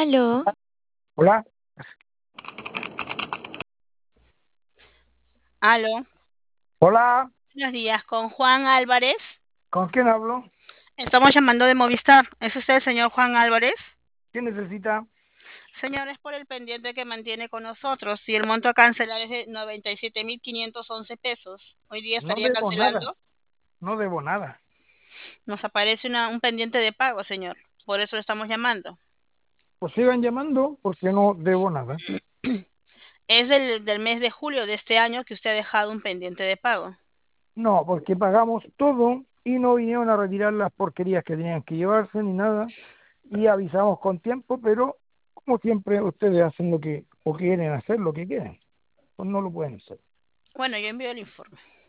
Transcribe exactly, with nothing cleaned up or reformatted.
Aló, Hola, Aló, hola, buenos días, con Juan Álvarez. ¿con quién hablo? Estamos llamando de Movistar. ¿Es usted el señor Juan Álvarez? ¿Quién necesita? Señor, es por el pendiente que mantiene con nosotros. Y el monto a cancelar es de noventa y siete mil quinientos once pesos. Hoy día No estaría debo nada, cancelando. no debo nada. Nos aparece una- un pendiente de pago, señor. Por eso le estamos llamando. Pues sigan llamando porque no debo nada. Es del, del mes de julio de este año que usted ha dejado un pendiente de pago. No, porque pagamos todo y no vinieron a retirar las porquerías que tenían que llevarse ni nada. Y avisamos con tiempo, pero como siempre ustedes hacen lo que, o quieren hacer lo que quieren. Pues no lo pueden hacer. Bueno, yo envío el informe.